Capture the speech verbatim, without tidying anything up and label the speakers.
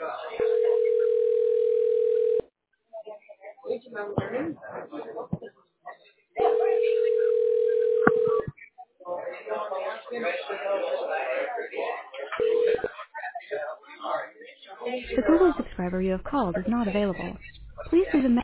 Speaker 1: The Google subscriber you have called is not available. Please leave a message.